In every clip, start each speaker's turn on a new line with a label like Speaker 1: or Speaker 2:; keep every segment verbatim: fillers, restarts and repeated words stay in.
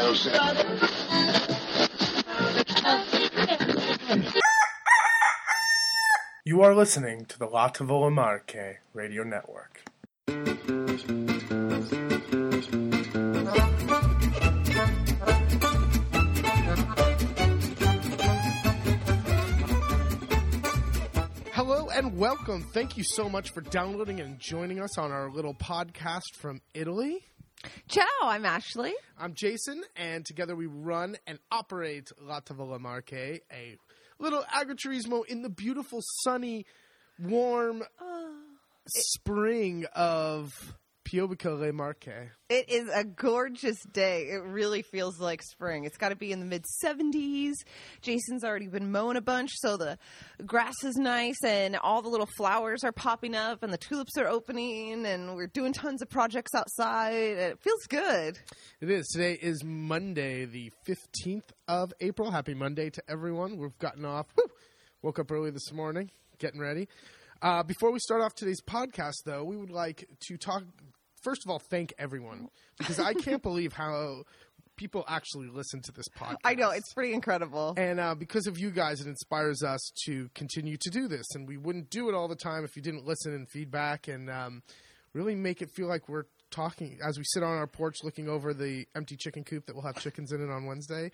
Speaker 1: You are listening to the La Tavola Marche Radio Network. Hello and welcome. Thank you so much for downloading and joining us on our little podcast from Italy.
Speaker 2: Ciao, I'm Ashley.
Speaker 1: I'm Jason, and together we run and operate La Tavola Marche, a little agriturismo in the beautiful, sunny, warm
Speaker 2: Oh,
Speaker 1: spring of Piobica Le Marche.
Speaker 2: it is a gorgeous day. It really feels like spring. It's got to be in the mid seventies. Jason's already been mowing a bunch, so the grass is nice, and all the little flowers are popping up, and the tulips are opening, and we're doing tons of projects outside. It feels good.
Speaker 1: It is. Today is Monday, the fifteenth of April. Happy Monday to everyone. We've gotten off, whew, woke up early this morning, getting ready. Uh, before we start off today's podcast, though, we would like to talk, first of all, thank everyone, because I can't believe how people actually listen to this podcast.
Speaker 2: I know, it's pretty incredible.
Speaker 1: And uh, because of you guys, it inspires us to continue to do this. And we wouldn't do it all the time if you didn't listen and feedback and um, really make it feel like we're talking as we sit on our porch looking over the empty chicken coop that will have chickens in it on Wednesday.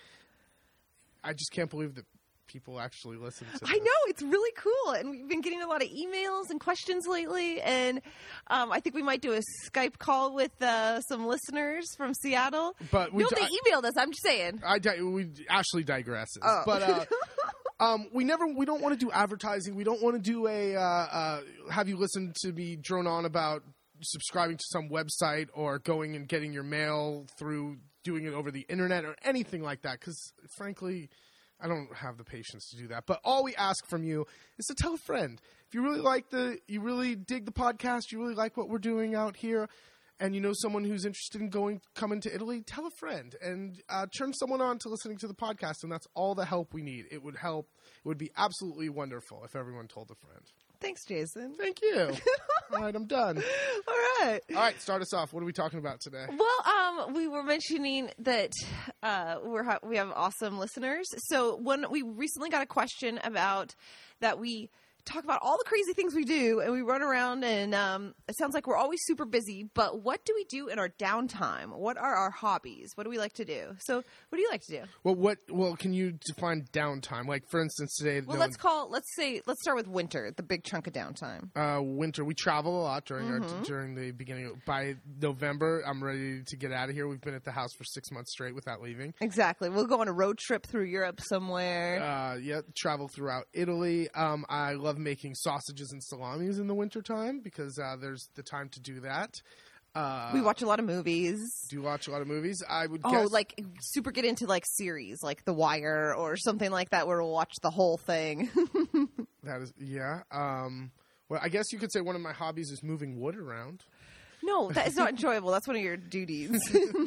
Speaker 1: I just can't believe that people actually listen to this.
Speaker 2: I know, it's really cool, and we've been getting a lot of emails and questions lately, and um, I think we might do a Skype call with uh, some listeners from Seattle.
Speaker 1: But we
Speaker 2: no,
Speaker 1: di-
Speaker 2: they emailed us, I'm just saying.
Speaker 1: I di- we Ashley digresses,
Speaker 2: Oh.
Speaker 1: but uh, um, we never we don't want to do advertising. We don't want to do a uh, uh, have you listen to me drone on about subscribing to some website or going and getting your mail through doing it over the internet or anything like that. Because frankly, I don't have the patience to do that. But all we ask from you is to tell a friend. If you really like the, you really dig the podcast, you really like what we're doing out here, and you know someone who's interested in going, coming to Italy, tell a friend and uh, turn someone on to listening to the podcast. And that's all the help we need. It would help. It would be absolutely wonderful if everyone told a friend.
Speaker 2: Thanks, Jason.
Speaker 1: Thank you. All right, I'm done.
Speaker 2: All right.
Speaker 1: All right, start us off. What are we talking about today?
Speaker 2: Well, um, we were mentioning that uh, we're ha- we have awesome listeners. So when we recently got a question about that we talk about all the crazy things we do, and we run around, and um, it sounds like we're always super busy, but what do we do in our downtime? What are our hobbies? What do we like to do? So what do you like to do?
Speaker 1: Well, what? Well, can you define downtime? Like, for instance, today.
Speaker 2: Well,
Speaker 1: no
Speaker 2: let's call, let's say, let's start with winter, the big chunk of downtime.
Speaker 1: Uh, winter. We travel a lot during
Speaker 2: Mm-hmm.
Speaker 1: our during the beginning. Of, by November, I'm ready to get out of here. We've been at the house for six months straight without leaving.
Speaker 2: Exactly. We'll go on a road trip through Europe somewhere.
Speaker 1: Uh, yeah, travel throughout Italy. Um, I love making sausages and salamis in the wintertime because uh, there's the time to do that. Uh,
Speaker 2: we watch a lot of movies.
Speaker 1: Do you watch a lot of movies? I would
Speaker 2: Oh,
Speaker 1: guess.
Speaker 2: like super get into like series, like The Wire or something like that, where we'll watch the whole thing.
Speaker 1: That is, yeah. Um, well, I guess you could say one of my hobbies is moving wood around.
Speaker 2: No, that is not enjoyable. That's one of your duties.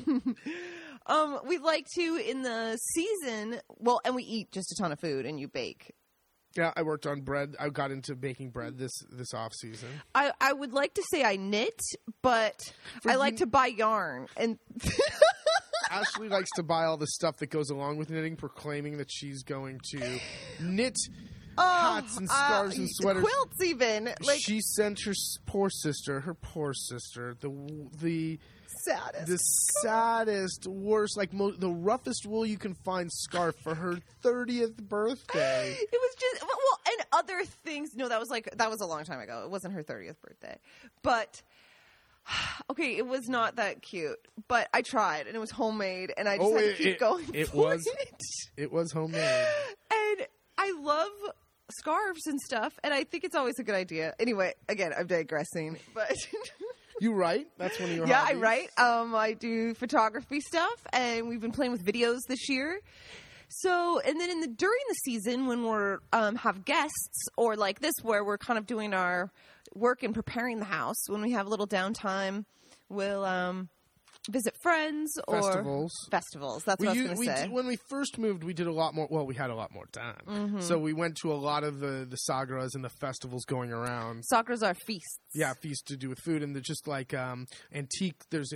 Speaker 2: um, we like to in the season. Well, and we eat just a ton of food, and you bake.
Speaker 1: Yeah, I worked on bread. I got into baking bread this this off season.
Speaker 2: I, I would like to say I knit, but
Speaker 1: For
Speaker 2: I like
Speaker 1: you-
Speaker 2: to buy yarn and.
Speaker 1: Ashley likes to buy all the stuff that goes along with knitting, proclaiming that she's going to knit hats and scarves
Speaker 2: uh,
Speaker 1: and sweaters.
Speaker 2: Quilts, even like
Speaker 1: She sent her s- poor sister, her poor sister, the the
Speaker 2: saddest.
Speaker 1: the saddest, worst, like mo- the roughest wool you can find scarf for her thirtieth birthday.
Speaker 2: It was just well, and other things. No, that was like that was a long time ago. It wasn't her thirtieth birthday, but okay, it was not that cute. But I tried, and it was homemade, and I just
Speaker 1: Oh,
Speaker 2: had
Speaker 1: it-
Speaker 2: to keep
Speaker 1: it-
Speaker 2: going.
Speaker 1: it
Speaker 2: for
Speaker 1: was-
Speaker 2: it.
Speaker 1: It was homemade.
Speaker 2: And I love scarves and stuff, and I think it's always a good idea. Anyway, again, I'm digressing, but.
Speaker 1: You write? That's one of your
Speaker 2: Yeah,
Speaker 1: hobbies?
Speaker 2: I write. Um, I do photography stuff, and we've been playing with videos this year. So, and then in the during the season when we're um, have guests or like this, where we're kind of doing our work and preparing the house, when we have a little downtime, we'll um, visit friends or
Speaker 1: Festivals.
Speaker 2: Festivals. That's
Speaker 1: We
Speaker 2: what I
Speaker 1: u-
Speaker 2: was
Speaker 1: we
Speaker 2: going to say.
Speaker 1: d- when we first moved, we did a lot more. Well, we had a lot more time,
Speaker 2: Mm-hmm.
Speaker 1: so we went to a lot of the the sagras and the festivals going around.
Speaker 2: Sacras are feasts.
Speaker 1: Yeah, feast to do with food, and they're just like um, antique. There's an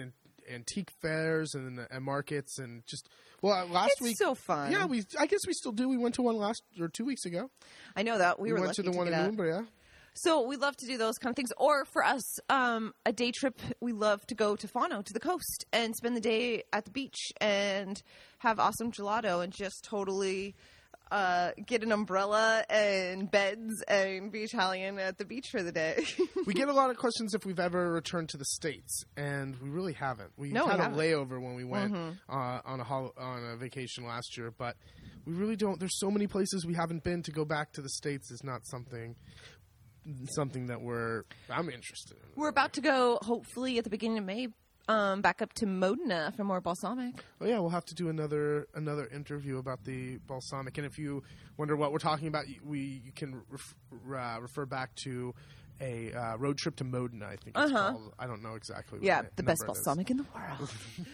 Speaker 1: antique fairs and, and markets and just well uh, last
Speaker 2: It's
Speaker 1: week.
Speaker 2: so fun.
Speaker 1: Yeah, we I guess we still do. We went to one last or two weeks ago.
Speaker 2: I know that we,
Speaker 1: We,
Speaker 2: were
Speaker 1: went
Speaker 2: lucky
Speaker 1: to the one in
Speaker 2: get out.
Speaker 1: Umbria.
Speaker 2: So we love to do those kind of things. Or for us, um, a day trip, we love to go to Fano, to the coast, and spend the day at the beach and have awesome gelato and just totally uh, get an umbrella and beds and be Italian at the beach for the day.
Speaker 1: We get a lot of questions if we've ever returned to the States, and we really haven't. We
Speaker 2: No, we
Speaker 1: had a
Speaker 2: haven't.
Speaker 1: layover when we went uh, on a hol- on a vacation last year, but we really don't. There's so many places we haven't been. To go back to the States is not something something that we're I'm interested in.
Speaker 2: We're about to go, hopefully, at the beginning of May, um, back up to Modena for more balsamic.
Speaker 1: Oh yeah, we'll have to do another another interview about the balsamic. And if you wonder what we're talking about, we you can ref, uh, refer back to a uh, road trip to Modena. I think it's
Speaker 2: Uh-huh.
Speaker 1: called. I don't know exactly. What
Speaker 2: Yeah,
Speaker 1: the
Speaker 2: the best
Speaker 1: number it is.
Speaker 2: balsamic in the world.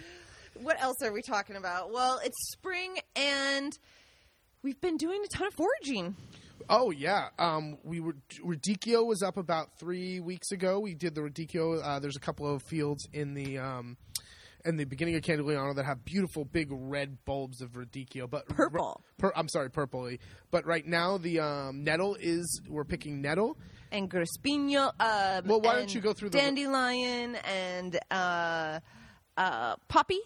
Speaker 2: What else are we talking about? Well, it's spring, and we've been doing a ton of foraging.
Speaker 1: Oh yeah, um, we were Radicchio was up about three weeks ago. We did the Radicchio. Uh, there's a couple of fields in the um, in the beginning of Candigliano that have beautiful big red bulbs of Radicchio, but
Speaker 2: Purple.
Speaker 1: Pur- I'm sorry, purpley. But right now the um, nettle is we're picking nettle.
Speaker 2: And Grispino. Um,
Speaker 1: Well, why don't
Speaker 2: and
Speaker 1: you go through the-
Speaker 2: dandelion and uh, uh, poppy,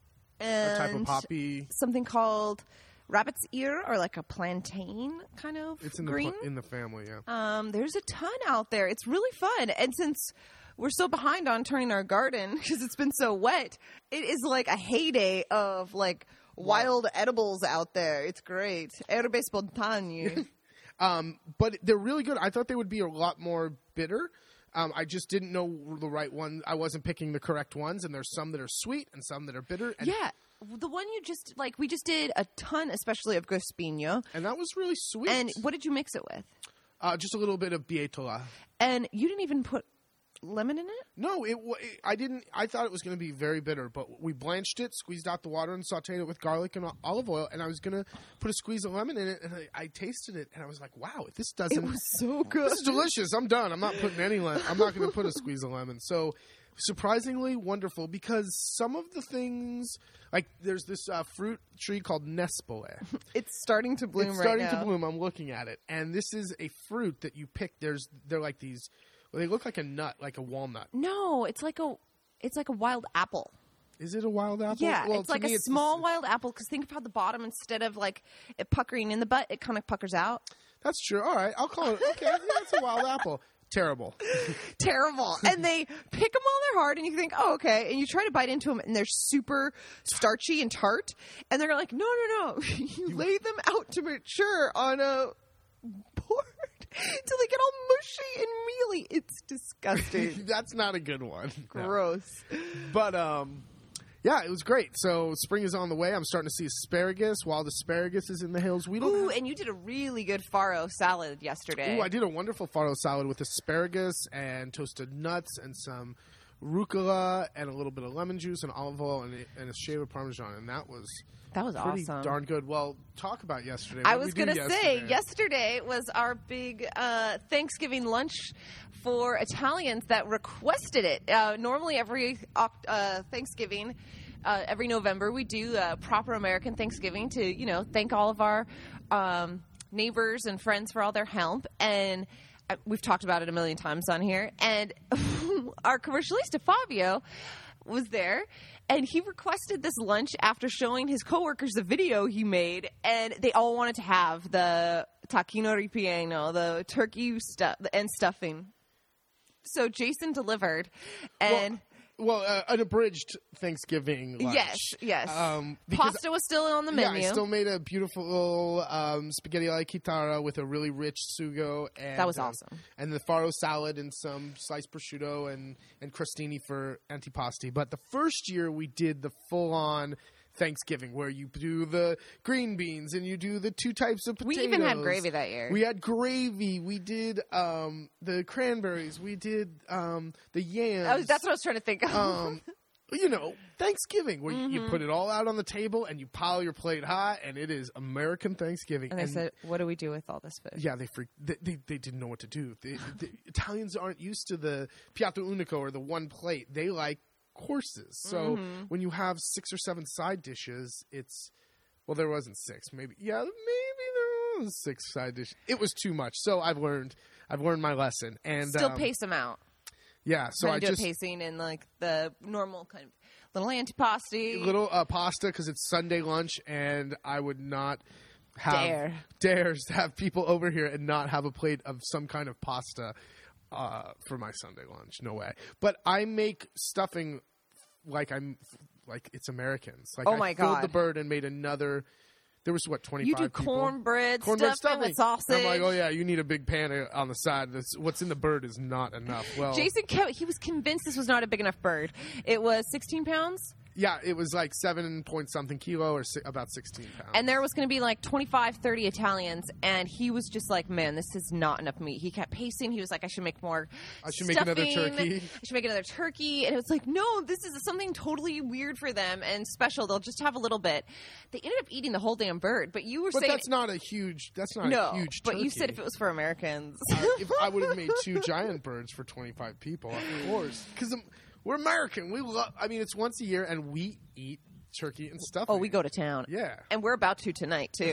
Speaker 1: A
Speaker 2: and
Speaker 1: type of poppy.
Speaker 2: something called rabbit's ear, or like a plantain kind of
Speaker 1: It's in the
Speaker 2: green.
Speaker 1: pl- in the family. Yeah.
Speaker 2: Um, there's a ton out there. It's really fun. And since we're so behind on turning our garden because it's been so wet, it is like a heyday of like wild edibles out there. It's great. Erbe spontanee.
Speaker 1: Um, but they're really good. I thought they would be a lot more bitter. Um, I just didn't know the right one. I wasn't picking the correct ones, and there's some that are sweet and some that are bitter. And,
Speaker 2: Yeah. The one you just, like, we just did a ton, especially of Grispino.
Speaker 1: and that was really sweet.
Speaker 2: And what did you mix it with?
Speaker 1: uh, just a little bit of Bietola.
Speaker 2: And you didn't even put lemon in it?
Speaker 1: No, it, wa- it. I didn't. I thought it was going to be very bitter, but we blanched it, squeezed out the water, and sautéed it with garlic and o- olive oil. And I was going to put a squeeze of lemon in it, and I, I tasted it, and I was like, "Wow, if this doesn't,
Speaker 2: It was so good.
Speaker 1: this is delicious. I'm done. I'm not putting any lemon. I'm not going to put a squeeze of lemon." So, surprisingly wonderful because some of the things, like there's this uh, fruit tree called Nespole.
Speaker 2: It's starting to bloom
Speaker 1: It's
Speaker 2: right
Speaker 1: starting
Speaker 2: now.
Speaker 1: to bloom. I'm looking at it, and this is a fruit that you pick. There's they're like these. Well, they look like a nut, like a walnut.
Speaker 2: No, it's like a, it's like a wild apple.
Speaker 1: Is it a wild apple?
Speaker 2: Yeah,
Speaker 1: Well,
Speaker 2: it's
Speaker 1: to
Speaker 2: like
Speaker 1: me,
Speaker 2: a small wild apple. Because think of how the bottom, instead of like it puckering in the butt, it kind of puckers out.
Speaker 1: That's true. All right, I'll call it. Okay, yeah, it's a wild apple. Terrible.
Speaker 2: Terrible. And they pick them while they're hard, and you think, oh, okay. And you try to bite into them, and they're super starchy and tart. And they're like, no, no, no. you lay them out to mature on a board until they get all mushy and mealy. It's disgusting.
Speaker 1: That's not a good one. No.
Speaker 2: Gross.
Speaker 1: But um, yeah, it was great. So spring is on the way. I'm starting to see asparagus. Wild asparagus is in the hills. We don't.
Speaker 2: Ooh,
Speaker 1: have-
Speaker 2: and you did a really good farro salad yesterday.
Speaker 1: Ooh, I did a wonderful farro salad with asparagus and toasted nuts and some rucola and a little bit of lemon juice and olive oil and, a- and a shave of Parmesan, and that was
Speaker 2: That was
Speaker 1: pretty
Speaker 2: awesome.
Speaker 1: darn good. Well, talk about yesterday.
Speaker 2: I
Speaker 1: What
Speaker 2: was
Speaker 1: did we
Speaker 2: going
Speaker 1: do
Speaker 2: to say,
Speaker 1: yesterday?
Speaker 2: yesterday was our big uh, Thanksgiving lunch for Italians that requested it. Uh, normally, every Oct- uh, Thanksgiving, uh, every November, we do a proper American Thanksgiving to, you know, thank all of our um, neighbors and friends for all their help. And uh, we've talked about it a million times on here. And our commercialista, Fabio, was there, and he requested this lunch after showing his coworkers the video he made, and they all wanted to have the tacchino ripieno, the turkey stuff and stuffing. So Jason delivered, and
Speaker 1: Well, uh, an abridged Thanksgiving lunch.
Speaker 2: yes, yes,
Speaker 1: Um, because-
Speaker 2: pasta was still on the
Speaker 1: Yeah,
Speaker 2: menu.
Speaker 1: I still made a beautiful um, spaghetti alla chitarra with a really rich sugo. And,
Speaker 2: That was
Speaker 1: um,
Speaker 2: awesome.
Speaker 1: And the farro salad and some sliced prosciutto and, and crostini for antipasti. But the first year we did the full-on Thanksgiving where you do the green beans and you do the two types of
Speaker 2: We
Speaker 1: potatoes.
Speaker 2: even had gravy that year.
Speaker 1: We had gravy. We did um, the cranberries. We did um, the yams.
Speaker 2: I was, that's what I was trying to think of.
Speaker 1: um, you know, Thanksgiving, where
Speaker 2: Mm-hmm.
Speaker 1: you put it all out on the table and you pile your plate high, and it is American Thanksgiving.
Speaker 2: and I said, "What do we do with all this food?"
Speaker 1: yeah, they, freaked, they, they they didn't know what to do. They, the Italians aren't used to the piatto unico or the one plate. They like courses. So mm-hmm. when you have six or seven side dishes, it's well, there wasn't six, maybe yeah, maybe there was six side dishes. It was too much. So I've learned, I've learned my lesson, and
Speaker 2: still
Speaker 1: um,
Speaker 2: pace them out.
Speaker 1: Yeah, so
Speaker 2: I
Speaker 1: I
Speaker 2: do
Speaker 1: just
Speaker 2: pacing in like the normal kind of little antipasti,
Speaker 1: little uh, pasta because it's Sunday lunch, and I would not have
Speaker 2: Dare.
Speaker 1: dares to have people over here and not have a plate of some kind of pasta uh, for my Sunday lunch. No way. But I make stuffing like I'm like it's Americans. Like
Speaker 2: oh
Speaker 1: I
Speaker 2: my
Speaker 1: filled
Speaker 2: God.
Speaker 1: the bird and made another. There was what twenty-five
Speaker 2: You do
Speaker 1: people.
Speaker 2: cornbread,
Speaker 1: cornbread
Speaker 2: stuffing with sausage.
Speaker 1: I'm like, oh yeah, you need a big pan on the side. That's, what's in the bird is not enough. Well,
Speaker 2: Jason kept, he was convinced this was not a big enough bird. It was sixteen pounds.
Speaker 1: Yeah, it was like seven point something kilo or si- about sixteen pounds.
Speaker 2: And there was going to be like twenty-five, thirty Italians. And he was just like, man, this is not enough meat. He kept pacing. He was like, I should make more
Speaker 1: I should
Speaker 2: stuffing.
Speaker 1: make another turkey.
Speaker 2: I should make another turkey. And it was like, no, this is something totally weird for them and special. They'll just have a little bit. They ended up eating the whole damn bird. But you were
Speaker 1: but
Speaker 2: saying.
Speaker 1: that's not a huge, that's not
Speaker 2: no,
Speaker 1: a huge
Speaker 2: but
Speaker 1: turkey.
Speaker 2: you said if it was for Americans.
Speaker 1: uh, if I would have made two giant birds for twenty-five people, of course. Because we're American. We love, I mean, it's once a year and we eat turkey and stuffing.
Speaker 2: Oh, we go to town.
Speaker 1: Yeah.
Speaker 2: And we're about to tonight, too.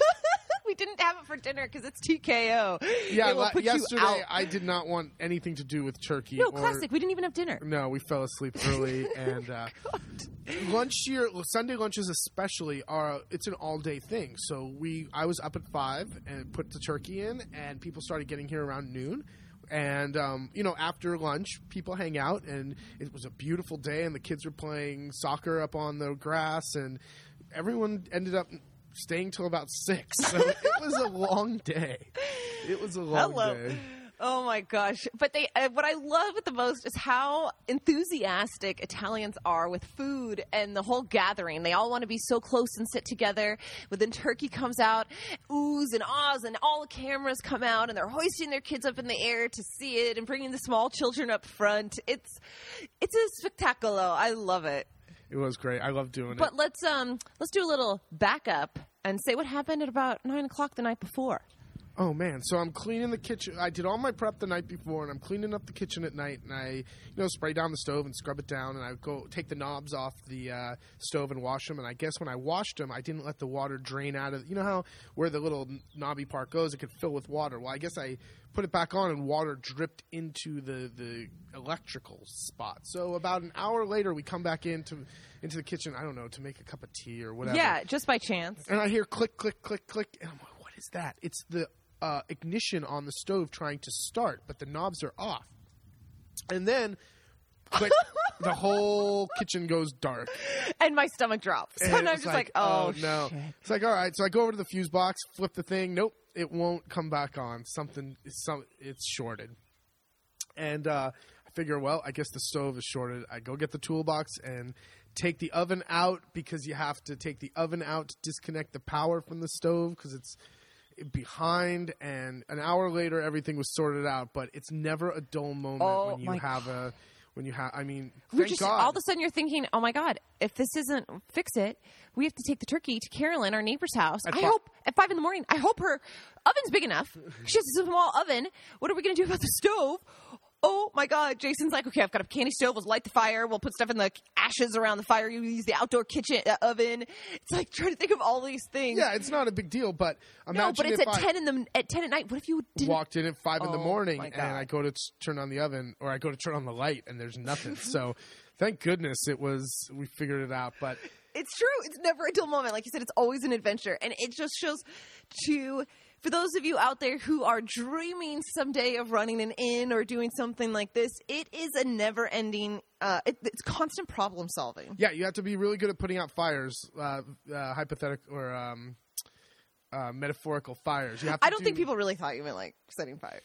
Speaker 2: We didn't have it for dinner because it's T K O.
Speaker 1: Yeah,
Speaker 2: It will
Speaker 1: la-
Speaker 2: put you
Speaker 1: yesterday
Speaker 2: out.
Speaker 1: I did not want anything to do with turkey.
Speaker 2: No,
Speaker 1: or,
Speaker 2: classic. We didn't even have dinner.
Speaker 1: No, we fell asleep early. and uh, lunch here, Sunday lunches especially, are it's an all-day thing. So we, I was up at five and put the turkey in, and people started getting here around noon. And, um, you know, after lunch, people hang out, and it was a beautiful day, and the kids were playing soccer up on the grass, and everyone ended up staying till about six. So it was a long day. It was a long
Speaker 2: Hello.
Speaker 1: day.
Speaker 2: Oh my gosh. But they, uh, what I love the most is how enthusiastic Italians are with food and the whole gathering. They all want to be so close and sit together. But then turkey comes out, oohs and ahs, and all the cameras come out, and they're hoisting their kids up in the air to see it and bringing the small children up front. It's, it's a spectaculo. I love it.
Speaker 1: It was great. I love doing
Speaker 2: But
Speaker 1: it.
Speaker 2: let's, um, let's do a little backup and say what happened at about nine o'clock the night before.
Speaker 1: Oh, man. So I'm cleaning the kitchen. I did all my prep the night before, and I'm cleaning up the kitchen at night, and I, you know, spray down the stove and scrub it down, and I go take the knobs off the uh, stove and wash them. And I guess when I washed them, I didn't let the water drain out of, you know how where the little knobby part goes, it could fill with water. Well, I guess I put it back on, and water dripped into the, the electrical spot. So about an hour later, we come back into into the kitchen, I don't know, to make a cup of tea or whatever.
Speaker 2: Yeah, just by chance.
Speaker 1: And I hear click, click, click, click, and I'm like, what is that? It's the Uh, ignition on the stove trying to start, but the knobs are off. And then click, the whole kitchen goes dark.
Speaker 2: And my stomach drops.
Speaker 1: And
Speaker 2: And I'm
Speaker 1: it's
Speaker 2: just like, oh,
Speaker 1: no.
Speaker 2: shit.
Speaker 1: It's like, all right. So I go over to the fuse box, flip the thing. Nope, it won't come back on. Something, some, it's shorted. And uh, I figure, well, I guess the stove is shorted. I go get the toolbox and take the oven out because you have to take the oven out to disconnect the power from the stove because it's behind, and an hour later everything was sorted out. But it's never a dull moment
Speaker 2: Oh,
Speaker 1: when you
Speaker 2: my
Speaker 1: have a when you have I mean
Speaker 2: We're
Speaker 1: thank
Speaker 2: just,
Speaker 1: God
Speaker 2: all of a sudden you're thinking, oh my God, if this isn't fix it, we have to take the turkey to Carolyn, our neighbor's house.
Speaker 1: At
Speaker 2: I
Speaker 1: fi-
Speaker 2: hope at five in the morning. I hope her oven's big enough. She has a small oven. What are we going to do about the stove? Oh my God. Jason's like, okay, I've got a candy stove. We'll light the fire. We'll put stuff in the ashes around the fire. You use the outdoor kitchen uh, oven. It's like trying to think of all these things.
Speaker 1: yeah, it's not a big deal, but imagine
Speaker 2: no, but it's
Speaker 1: if
Speaker 2: at
Speaker 1: I
Speaker 2: ten in the at ten at night. What if you didn't?
Speaker 1: walked in at five in the
Speaker 2: Oh,
Speaker 1: morning
Speaker 2: my
Speaker 1: and
Speaker 2: God.
Speaker 1: I go to t- turn on the oven, or I go to turn on the light and there's nothing. So thank goodness it was we figured it out. But
Speaker 2: It's true. It's never a dull moment. Like you said, it's always an adventure. And it just shows to, for those of you out there who are dreaming someday of running an inn or doing something like this, it is a never ending, uh, it, it's constant problem solving.
Speaker 1: yeah, you have to be really good at putting out fires, uh, uh, hypothetical or um, uh, metaphorical fires. You have to
Speaker 2: I don't
Speaker 1: do-
Speaker 2: think people really thought you meant like setting fires.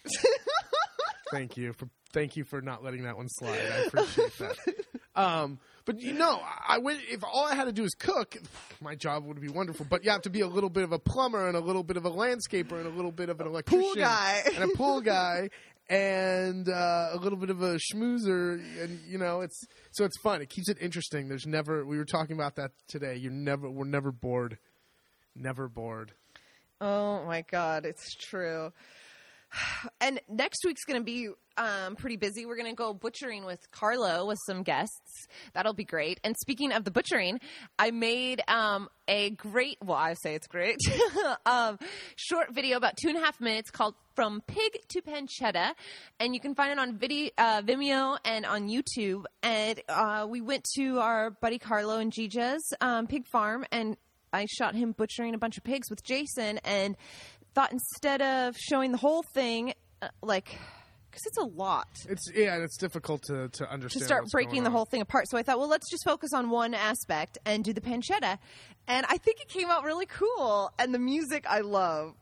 Speaker 1: Thank you for thank you for not letting that one slide. I appreciate that. Um, but you know, I went. If all I had to do is cook, my job would be wonderful. But you have to be a little bit of a plumber and a little bit of a landscaper and a little bit of an electrician,
Speaker 2: Pool guy.
Speaker 1: and a pool guy, and uh, a little bit of a schmoozer. And you know, it's so it's fun. It keeps it interesting. There's never. We were talking about that today. You're never. We're never bored. Never bored.
Speaker 2: Oh my God, it's true. And next week's going to be um, pretty busy. We're going to go butchering with Carlo with some guests. That'll be great. And speaking of the butchering, I made um, a great, well, I say it's great, um, short video about two and a half minutes called From Pig to Pancetta. And you can find it on video, uh, Vimeo and on YouTube. And uh, we went to our buddy Carlo and Gija's um, pig farm, and I shot him butchering a bunch of pigs with Jason, and thought instead of showing the whole thing, uh, like, because it's a lot.
Speaker 1: It's yeah, and it's difficult to to understand.
Speaker 2: To start
Speaker 1: what's
Speaker 2: breaking
Speaker 1: going
Speaker 2: the
Speaker 1: on.
Speaker 2: whole thing apart. So I thought, well, let's just focus on one aspect and do the pancetta. And I think it came out really cool. And the music I love.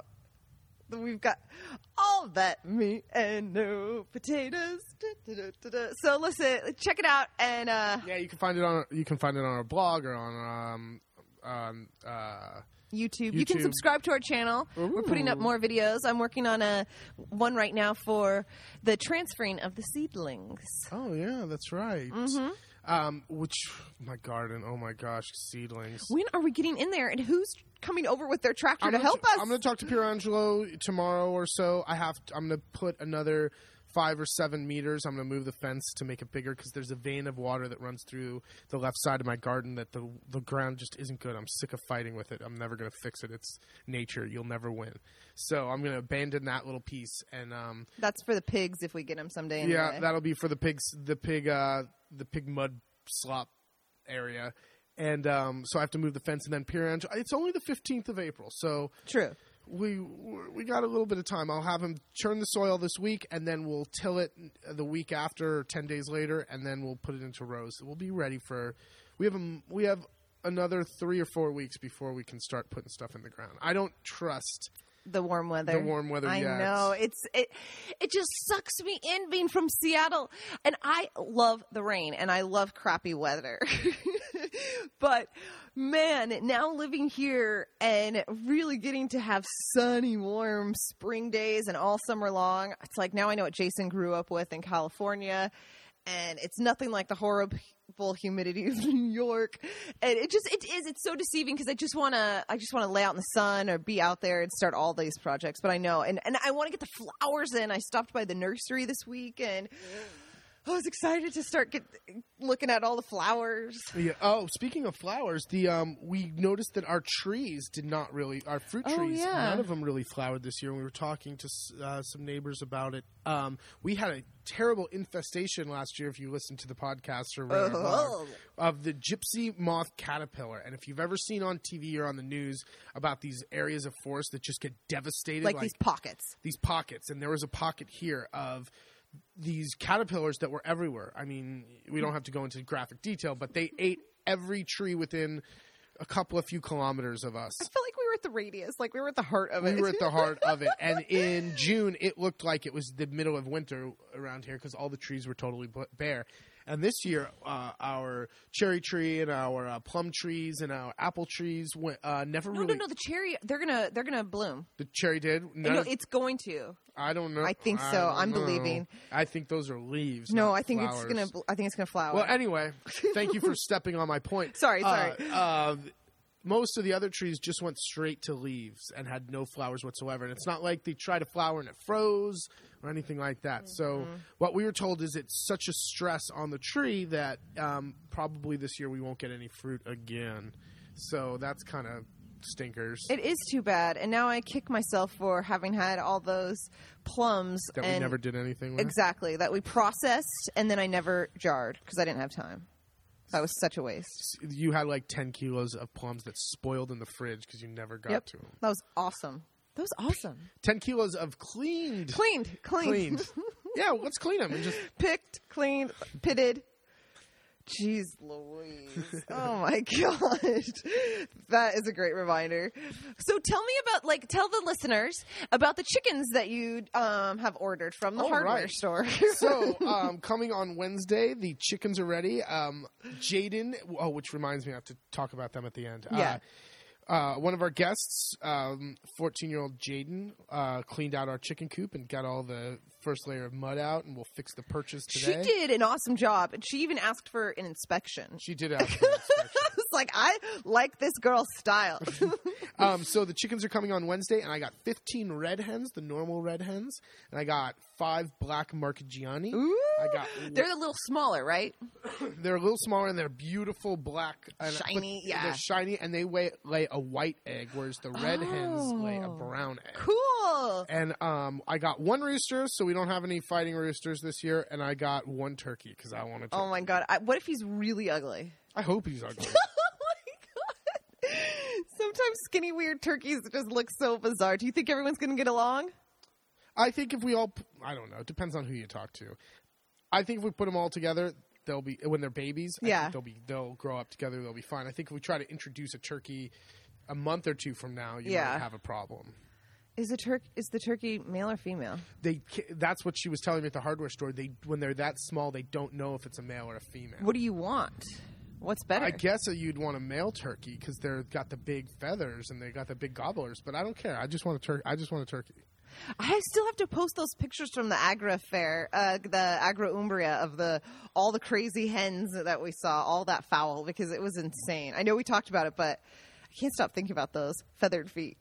Speaker 2: We've got all that meat and no potatoes. Da, da, da, da. So listen, check it out. And uh,
Speaker 1: Yeah, you can find it on you can find it on our blog or on um on uh.
Speaker 2: YouTube. You can
Speaker 1: YouTube.
Speaker 2: subscribe to our channel. We're putting up
Speaker 1: Ooh.
Speaker 2: more videos. I'm working on a one right now for the transferring of the seedlings.
Speaker 1: Oh yeah, that's right.
Speaker 2: Mm-hmm.
Speaker 1: Um, which my garden. Oh my gosh, seedlings.
Speaker 2: When are we getting in there, and who's coming over with their tractor
Speaker 1: I'm
Speaker 2: to
Speaker 1: gonna
Speaker 2: help
Speaker 1: t-
Speaker 2: us?
Speaker 1: I'm going to talk to Pierangelo tomorrow or so. I have. To, I'm going to put another five or seven meters. I'm going to move the fence to make it bigger because there's a vein of water that runs through the left side of my garden that the the ground just isn't good. I'm sick of fighting with it. I'm never going to fix it. It's nature. You'll never win. So I'm going to abandon that little piece and um,
Speaker 2: That's for the pigs if we get them someday. Anyway.
Speaker 1: yeah, that'll be for the pigs. The pig. Uh, the pig mud slop area. And um, so I have to move the fence, and then Pierangelo. It's only the fifteenth of April, so
Speaker 2: True.
Speaker 1: we we got a little bit of time. I'll have him churn the soil this week, and then we'll till it the week after, or ten days later, and then we'll put it into rows. We'll be ready for. We have a, we have another three or four weeks before we can start putting stuff in the ground. I don't trust.
Speaker 2: The warm weather.
Speaker 1: The warm weather,
Speaker 2: I
Speaker 1: yeah,
Speaker 2: know. It's it it just sucks me in being from Seattle. And I love the rain and I love crappy weather. But man, now living here and really getting to have sunny, warm spring days and all summer long, it's like now I know what Jason grew up with in California. And it's nothing like the horrible humidity of New York, and it just it is it's so deceiving because I just want to I just want to lay out in the sun or be out there and start all these projects. But I know, and and I want to get the flowers in. I stopped by the nursery this week, and I was excited to start get looking at all the flowers.
Speaker 1: Yeah. Oh, speaking of flowers, the um, we noticed that our trees did not really, our fruit
Speaker 2: Oh,
Speaker 1: trees,
Speaker 2: yeah.
Speaker 1: none of them really flowered this year. And we were talking to uh, some neighbors about it. Um, we had a terrible infestation last year, if you listened to the podcast or read our blog,
Speaker 2: Oh.
Speaker 1: of the gypsy moth caterpillar. And if you've ever seen on T V or on the news about these areas of forest that just get devastated,
Speaker 2: Like, these pockets.
Speaker 1: these pockets, and there was a pocket here of these caterpillars that were everywhere. I mean, we don't have to go into graphic detail, but they ate every tree within a couple of few kilometers of us.
Speaker 2: I felt like we were at the radius, like we were at the heart of it.
Speaker 1: We were at the heart of it. And in June, it looked like it was the middle of winter around here because all the trees were totally b- bare. And this year, uh, our cherry tree and our uh, plum trees and our apple trees went, uh, never
Speaker 2: no,
Speaker 1: really.
Speaker 2: no, no. The cherry, they're gonna, they're gonna bloom.
Speaker 1: The cherry did. None
Speaker 2: No,
Speaker 1: of-
Speaker 2: it's going to.
Speaker 1: I don't know.
Speaker 2: I think so.
Speaker 1: don't
Speaker 2: I'm
Speaker 1: know.
Speaker 2: believing.
Speaker 1: I think those are leaves.
Speaker 2: No,
Speaker 1: not
Speaker 2: I think
Speaker 1: flowers.
Speaker 2: it's gonna. bl- I think it's gonna flower.
Speaker 1: Well, anyway, thank you for stepping on my point.
Speaker 2: Sorry,
Speaker 1: Uh,
Speaker 2: sorry.
Speaker 1: Uh, most of the other trees just went straight to leaves and had no flowers whatsoever. And it's not like they tried to flower and it froze or anything like that. So
Speaker 2: Mm-hmm.
Speaker 1: what we were told is it's such a stress on the tree that um, probably this year we won't get any fruit again. So that's kind of stinkers.
Speaker 2: It is too bad, and now I kick myself for having had all those plums
Speaker 1: that
Speaker 2: and
Speaker 1: we never did anything with.
Speaker 2: exactly that we processed, and then I never jarred because I didn't have time. That was such a waste.
Speaker 1: You had like ten kilos of plums that spoiled in the fridge because you never got
Speaker 2: Yep,
Speaker 1: to them.
Speaker 2: that was awesome. That was awesome.
Speaker 1: ten kilos of cleaned.
Speaker 2: Cleaned, cleaned,
Speaker 1: Cleaned. Yeah, let's clean them and just
Speaker 2: picked, cleaned, pitted. Jeez Louise. Oh my gosh. That is a great reminder. So tell me about, like, tell the listeners about the chickens that you um, have ordered from the
Speaker 1: All
Speaker 2: hardware
Speaker 1: right.
Speaker 2: store.
Speaker 1: So, um, coming on Wednesday, the chickens are ready. Um, Jaden, oh, which reminds me, I have to talk about them at the end.
Speaker 2: Yeah.
Speaker 1: Uh, uh, one of our guests, um, fourteen-year-old Jaden, uh, cleaned out our chicken coop and got all the first layer of mud out, and we'll fix the perches
Speaker 2: She
Speaker 1: today.
Speaker 2: did an awesome job, and she even asked for an inspection.
Speaker 1: She did ask for an inspection.
Speaker 2: I was It's like, I like this girl's style.
Speaker 1: Um, so the chickens are coming on Wednesday, and I got fifteen red hens, the normal red hens, and I got five black Marchigiani.
Speaker 2: Ooh,
Speaker 1: I got
Speaker 2: they're a little smaller, right?
Speaker 1: they're a little smaller, and they're beautiful black, and,
Speaker 2: Shiny,
Speaker 1: but
Speaker 2: yeah.
Speaker 1: They're shiny, and they weigh, lay a white egg, whereas the red
Speaker 2: Oh.
Speaker 1: hens lay a brown egg.
Speaker 2: Cool.
Speaker 1: And um, I got one rooster, so we don't have any fighting roosters this year, and I got one turkey because I want to.
Speaker 2: Oh my god! I, what if he's really ugly?
Speaker 1: I hope he's ugly.
Speaker 2: Oh my god! Sometimes skinny, weird turkeys just look so bizarre. Do you think everyone's going to get along?
Speaker 1: I think if we all, I don't know, it depends on who you talk to. I think if we put them all together, they'll be when they're babies. I
Speaker 2: Yeah.
Speaker 1: think they'll be they'll grow up together. They'll be fine. I think if we try to introduce a turkey a month or two from now, you
Speaker 2: Yeah.
Speaker 1: might have a problem.
Speaker 2: Is the turk is the turkey male or female?
Speaker 1: They ca- that's what she was telling me at the hardware store. They when they're that small, they don't know if it's a male or a female.
Speaker 2: What do you want? What's better?
Speaker 1: I guess that you'd want a male turkey because they're got the big feathers and they got the big gobblers. But I don't care. I just want a turkey. I just want a turkey.
Speaker 2: I still have to post those pictures from the Agra Fair, uh, the Agra Umbria of the all the crazy hens that we saw, all that fowl, because it was insane. I know we talked about it, but I can't stop thinking about those feathered feet.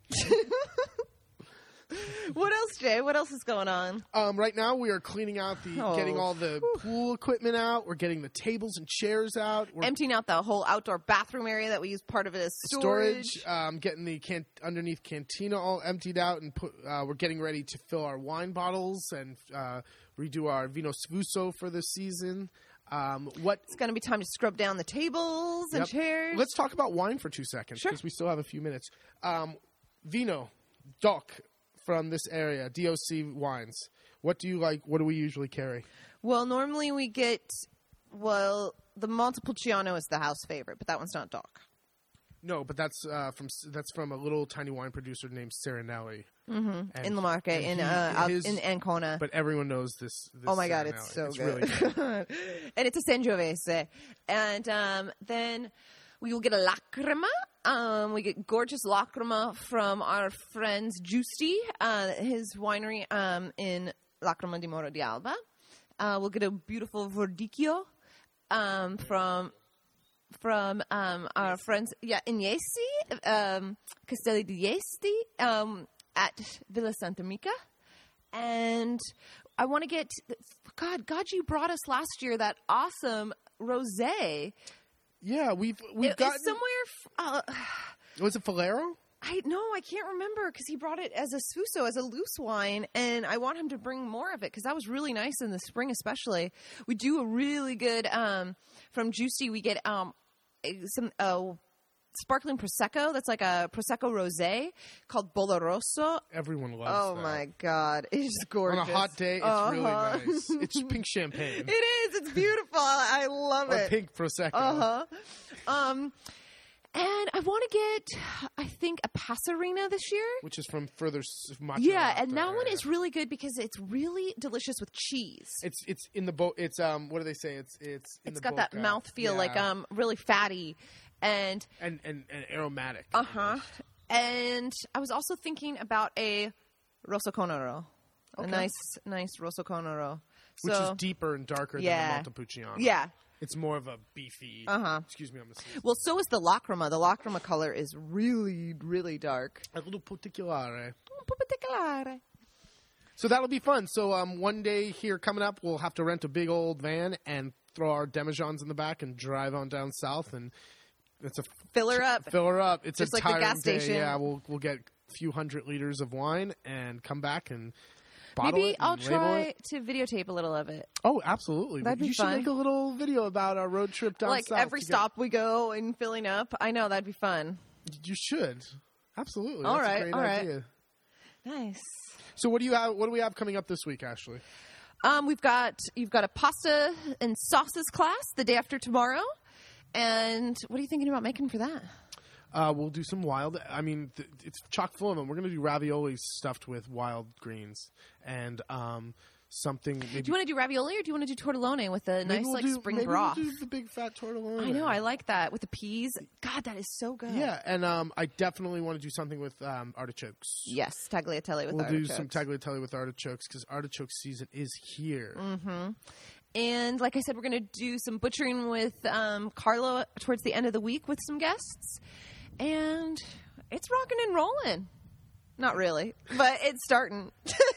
Speaker 2: What else, Jay? What else is going on?
Speaker 1: Um, right now, we are cleaning out the,
Speaker 2: Oh.
Speaker 1: getting all the pool equipment out. We're getting the tables and chairs out. We're
Speaker 2: Emptying out the whole outdoor bathroom area that we use part of it as storage.
Speaker 1: storage. Um, getting the can- underneath cantina all emptied out, and put. Uh, we're getting ready to fill our wine bottles and uh, redo our Vino Sfuso for the season. Um, what?
Speaker 2: It's going to be time to scrub down the tables and
Speaker 1: Yep.
Speaker 2: chairs.
Speaker 1: Let's talk about wine for two seconds
Speaker 2: Sure.
Speaker 1: because we still have a few minutes. Um, Vino, Doc from this area, D O C wines. What do you like? What do we usually carry?
Speaker 2: Well, normally we get, well, the Montepulciano is the house favorite, but that one's not Doc.
Speaker 1: No, but that's uh, from that's from a little tiny wine producer named Serenelli.
Speaker 2: Mm-hmm. In La Marque,
Speaker 1: and
Speaker 2: in
Speaker 1: he-
Speaker 2: uh, out
Speaker 1: his-
Speaker 2: in Ancona.
Speaker 1: But everyone knows this. this
Speaker 2: Oh my god,
Speaker 1: Serenelli.
Speaker 2: it's so
Speaker 1: it's
Speaker 2: good.
Speaker 1: Really good.
Speaker 2: And it's a Sangiovese. And um, then we will get a Lacrima. Um, we get gorgeous Lacrima from our friends Giusti, uh, his winery um, in Lacrima di Moro di Alba. Uh, we'll get a beautiful Verdicchio um, from from um, our friends, yeah, in Iesi, um, Castelli di Iesti, um, at Villa Santa Mica. And I want to get, God, God, you brought us last year that awesome rosé.
Speaker 1: Yeah, we've we've
Speaker 2: It-
Speaker 1: got
Speaker 2: it's somewhere. f- Uh,
Speaker 1: Was it Falero?
Speaker 2: I no, I can't remember because he brought it as a sfuso, as a loose wine, and I want him to bring more of it because that was really nice in the spring, especially. We do a really good um, from Juicy. We get um, some uh, sparkling prosecco that's like a prosecco rosé called Boloroso.
Speaker 1: Everyone loves.
Speaker 2: Oh
Speaker 1: that.
Speaker 2: my god, it's gorgeous.
Speaker 1: On a hot day, it's
Speaker 2: Uh-huh.
Speaker 1: really nice. It's pink champagne
Speaker 2: It is. It's beautiful. I love
Speaker 1: or
Speaker 2: it.
Speaker 1: pink prosecco.
Speaker 2: Uh huh. Um, and I want to get, I think, a Passerina this year.
Speaker 1: Which is from further s- Macerata
Speaker 2: Yeah, and that one
Speaker 1: area.
Speaker 2: is really good because it's really delicious with cheese.
Speaker 1: It's it's in the boat. It's um. What do they say? It's it's. In
Speaker 2: It's
Speaker 1: the
Speaker 2: got that
Speaker 1: Boca.
Speaker 2: mouth feel,
Speaker 1: Yeah.
Speaker 2: like um, really fatty, and
Speaker 1: and and, and aromatic.
Speaker 2: uh huh. And I was also thinking about a Rosso Conero, a
Speaker 1: Okay.
Speaker 2: nice, nice Rosso Conero.
Speaker 1: Which
Speaker 2: So,
Speaker 1: is deeper and darker
Speaker 2: yeah.
Speaker 1: than the Montepulciano.
Speaker 2: yeah.
Speaker 1: It's more of a beefy.
Speaker 2: Uh-huh.
Speaker 1: Excuse me, I'm a
Speaker 2: Well, so is the Lacrima. The Lacrima color is really, really dark.
Speaker 1: a little particolare.
Speaker 2: Un po' particolare.
Speaker 1: So that'll be fun. So um, one day here coming up, we'll have to rent a big old van and throw our demijohns in the back and drive on down south, and it's a
Speaker 2: Fill her up.
Speaker 1: fill her up. It's
Speaker 2: Just
Speaker 1: a
Speaker 2: like the
Speaker 1: tiring
Speaker 2: gas
Speaker 1: day.
Speaker 2: station.
Speaker 1: Yeah, we'll we'll get a few hundred liters of wine and come back and bottle
Speaker 2: Maybe
Speaker 1: it.
Speaker 2: I'll
Speaker 1: and label
Speaker 2: try
Speaker 1: it.
Speaker 2: to videotape a little of it.
Speaker 1: Oh, absolutely.
Speaker 2: That'd be
Speaker 1: you should
Speaker 2: fun.
Speaker 1: make a little video about our road trip down
Speaker 2: Like
Speaker 1: south.
Speaker 2: every
Speaker 1: to get-
Speaker 2: stop we go and filling up. I know that'd be fun.
Speaker 1: You should. Absolutely.
Speaker 2: All
Speaker 1: That's
Speaker 2: right,
Speaker 1: a great
Speaker 2: all right.
Speaker 1: idea.
Speaker 2: Nice.
Speaker 1: So what do you have? What do we have coming up this week, Ashley?
Speaker 2: Um, we've got you've got a pasta and sauces class the day after tomorrow, and what are you thinking about making for that?
Speaker 1: Uh, we'll do some wild. I mean, th- it's chock full of them. We're going to do ravioli stuffed with wild greens and um, something. Maybe
Speaker 2: Do you want to do ravioli or do you want to do tortellone with a
Speaker 1: maybe
Speaker 2: nice
Speaker 1: we'll
Speaker 2: like
Speaker 1: do,
Speaker 2: spring
Speaker 1: maybe
Speaker 2: broth?
Speaker 1: We'll do the big fat tortellone.
Speaker 2: I know, I like that with the peas. God, that is so good.
Speaker 1: Yeah, and um, I definitely want to do something with um, artichokes.
Speaker 2: Yes, tagliatelle with
Speaker 1: We'll
Speaker 2: artichokes.
Speaker 1: do some tagliatelle with artichokes because artichoke season is here.
Speaker 2: Mm-hmm. and like I said, we're going to do some butchering with um, Carlo towards the end of the week with some guests. And it's rocking and rolling. Not really, but it's starting.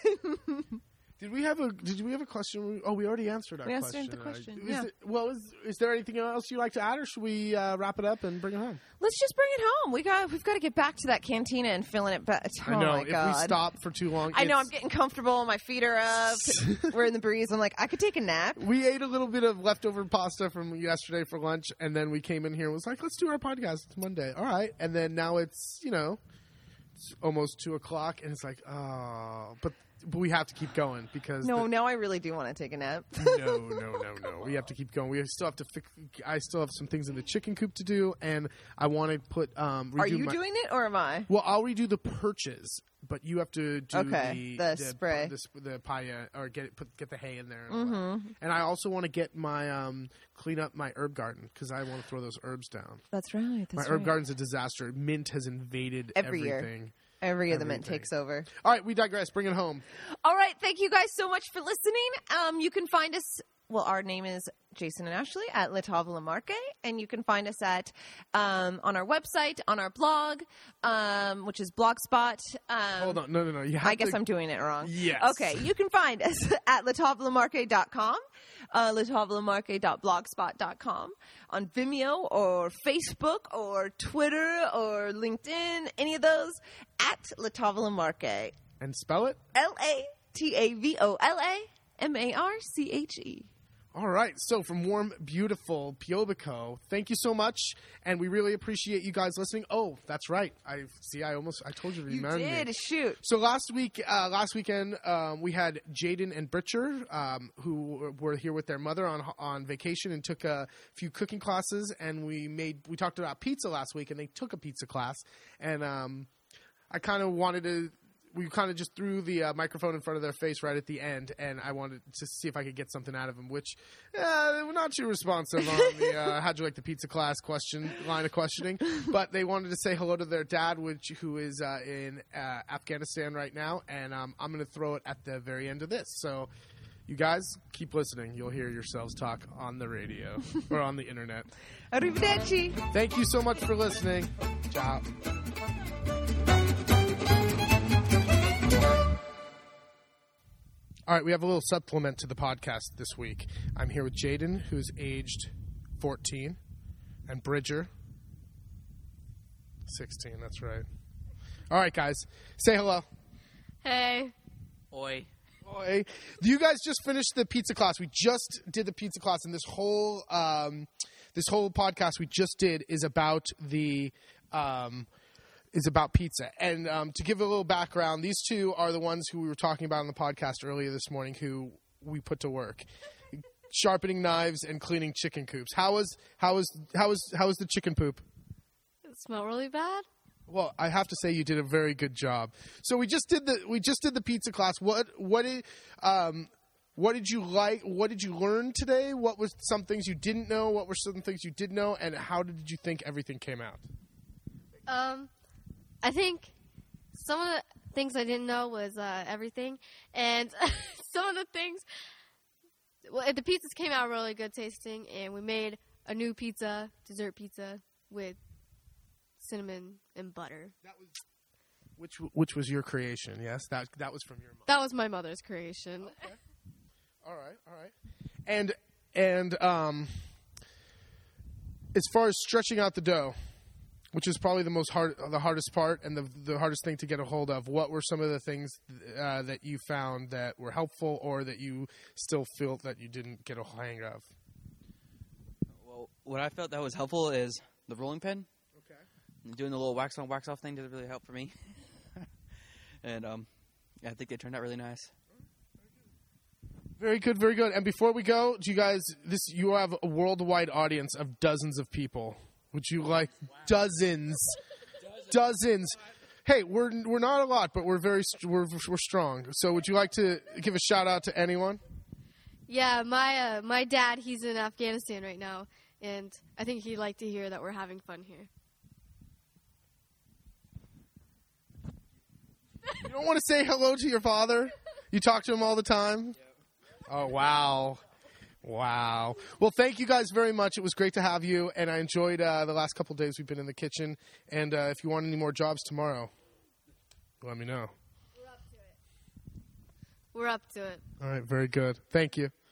Speaker 1: Did we have a Did we have a question? Oh, we already answered our
Speaker 2: we
Speaker 1: question.
Speaker 2: answered the question.
Speaker 1: Is
Speaker 2: Yeah.
Speaker 1: it, well, is, is there anything else you'd like to add, or should we uh, wrap it up and bring it home?
Speaker 2: Let's just bring it home. We got we've got to get back to that cantina and filling it back. Oh
Speaker 1: I know.
Speaker 2: my
Speaker 1: if
Speaker 2: God.
Speaker 1: we stop for too long,
Speaker 2: I know.
Speaker 1: it's-
Speaker 2: I'm getting comfortable. My feet are up. We're in the breeze. I'm like, I could take a nap.
Speaker 1: We ate a little bit of leftover pasta from yesterday for lunch, and then we came in here and was like, let's do our podcast. It's Monday. All right. And then now it's, you know, it's almost two o'clock, and it's like, oh. But, but we have to keep going because...
Speaker 2: No,
Speaker 1: the,
Speaker 2: now I really do want to take a nap.
Speaker 1: no, no, no, no. We have to keep going. We still have to fix... I still have some things in the chicken coop to do, and I want to put... Um,
Speaker 2: Are
Speaker 1: redo
Speaker 2: you
Speaker 1: my,
Speaker 2: doing it or am I?
Speaker 1: Well, I'll redo the perches, but you have to do
Speaker 2: Okay,
Speaker 1: the,
Speaker 2: the spray.
Speaker 1: the, sp- the paella, or get it, put get the hay in there. And, all that. And I also want to get my um, clean up my herb garden because I want to throw those herbs down.
Speaker 2: That's right. That's
Speaker 1: my
Speaker 2: right.
Speaker 1: herb garden's a disaster. Mint has invaded
Speaker 2: Every year.
Speaker 1: everything.
Speaker 2: Every year the mint
Speaker 1: Everything.
Speaker 2: takes over.
Speaker 1: All right, we digress. Bring it home.
Speaker 2: All right. Thank you guys so much for listening. Um, you can find us. Well, our name is Jason and Ashley at Le Table Marque, and you can find us at um, on our website, on our blog, um, which is Blogspot. Um,
Speaker 1: Hold on. No, no, no. You have
Speaker 2: I guess
Speaker 1: to,
Speaker 2: I'm doing it wrong.
Speaker 1: Yes.
Speaker 2: Okay. You can find us at le table marque dot com, uh, le table marque dot blogspot dot com, on Vimeo or Facebook or Twitter or LinkedIn, any of those, at Le Table Marque.
Speaker 1: And spell it?
Speaker 2: L A T A V O L A M A R C H E.
Speaker 1: All right. So from warm, beautiful Piobico, thank you so much, and we really appreciate you guys listening. Oh, that's right. I see. I almost I told you to
Speaker 2: You
Speaker 1: remind me.
Speaker 2: did. Shoot.
Speaker 1: So last week, uh, last weekend, um, we had Jaden and Britcher, um, who were here with their mother on on vacation and took a few cooking classes. And we made we talked about pizza last week, and they took a pizza class. And um, I kind of wanted to. We kind of just threw the uh, microphone in front of their face right at the end, and I wanted to see if I could get something out of them, which uh, they were not too responsive on the uh, how'd you like the pizza class question line of questioning. But they wanted to say hello to their dad, which who is uh, in uh, Afghanistan right now, and um, I'm going to throw it at the very end of this. So you guys keep listening. You'll hear yourselves talk on the radio or on the internet.
Speaker 2: Arrivederci.
Speaker 1: Thank you so much for listening. Ciao. All right, we have a little supplement to the podcast this week. I'm here with Jaden, who's aged fourteen, and Bridger, sixteen. That's right. All right, guys, say hello.
Speaker 3: Hey.
Speaker 4: Oi.
Speaker 1: Oi. You guys just finished the pizza class. We just did the pizza class, and this whole um, this whole podcast we just did is about the. Um, is about pizza. And um, to give a little background, these two are the ones who we were talking about on the podcast earlier this morning who we put to work. Sharpening knives and cleaning chicken coops. How was how was how was how was the chicken poop?
Speaker 3: It smelled really bad.
Speaker 1: Well, I have to say you did a very good job. So we just did the we just did the pizza class. What what did um what did you like? What did you learn today? What was some things you didn't know? What were some things you did know? And how did you think everything came out?
Speaker 3: Um, I think some of the things I didn't know was uh, everything, and some of the things. Well, the pizzas came out really good tasting, and we made a new pizza, dessert pizza with cinnamon and butter.
Speaker 1: That was which which was your creation? Yes, that that was from your mom.
Speaker 3: That was my mother's creation.
Speaker 1: Okay. All right, all right. And and um, as far as stretching out the dough, which is probably the most hard, the hardest part, and the the hardest thing to get a hold of. What were some of the things uh, that you found that were helpful, or that you still feel that you didn't get a hang of?
Speaker 4: Well, what I felt that was helpful is the rolling pin.
Speaker 1: Okay.
Speaker 4: And doing the little wax on, wax off thing did really help for me. and um, yeah, I think they turned out really nice.
Speaker 1: Very good, very good. And before we go, do you guys? This you have a worldwide audience of dozens of people. Would you like dozens, dozens? Hey, we're we're not a lot, but we're very we're we're strong. So, would you like to give a shout out to anyone?
Speaker 3: Yeah, my uh, my dad, he's in Afghanistan right now, and I think he'd like to hear that we're having fun here.
Speaker 1: You don't want to say hello to your father? You talk to him all the time? Oh, wow. Wow. Well, thank you guys very much. It was great to have you, and I enjoyed uh, the last couple of days we've been in the kitchen. And uh, if you want any more jobs tomorrow, let me know.
Speaker 3: We're up to it.
Speaker 1: All right, very good. Thank you.